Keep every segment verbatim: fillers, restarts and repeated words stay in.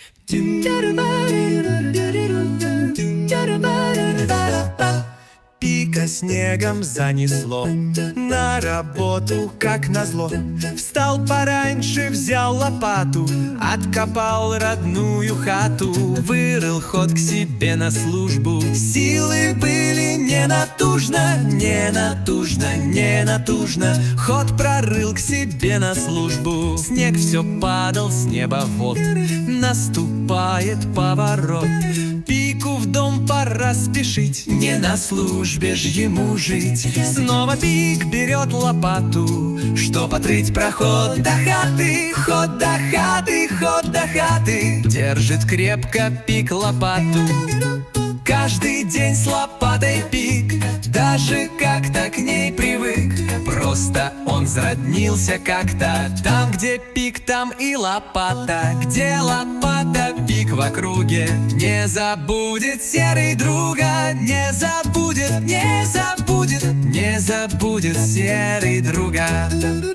Пика снегом занесло на работу, как назло. Встал пораньше, взял лопату, откопал родную хату, вырыл ход к себе на службу. Силы были не натужно, не натужно, не натужно. Ход прорыл к себе на службу. Снег все падал с неба вот, наступает поворот. Пику в дом пора спешить, не на службе ж ему жить. Снова Пик берет лопату, чтоб отрыть проход до хаты. Ход до хаты, ход до хаты. Держит крепко Пик лопату. Каждый день с лопатой Пик даже как-то к ней привык. Просто он зароднился как-то. Там, где Пик, там и лопата. Где лопата, Пик в округе. Не забудет серый друга. Не забудет, не забудет, не забудет серый друга.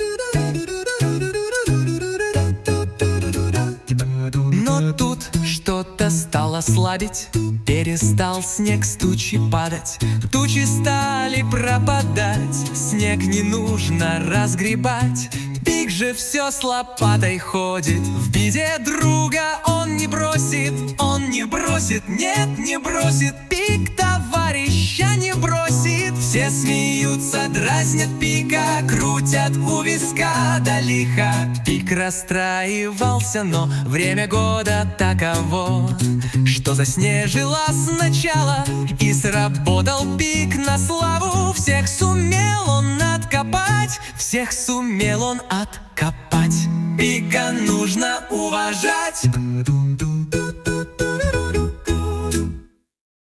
Но тут что-то стало слабить, перестал снег с тучи падать. Тучи стали пропадать, снег не нужно разгребать. Пик же все с лопатой ходит, в беде друга он не бросит. Он не бросит, нет, не бросит. Пик товарища не бросит. Все смеются, дразнят Пика, крутят у виска да лихо. Пик расстраивался, но время года таково, что заснежило сначала, и сработал Пик на славу. Всех сумел он откопать, всех сумел он откопать. Пика нужно уважать.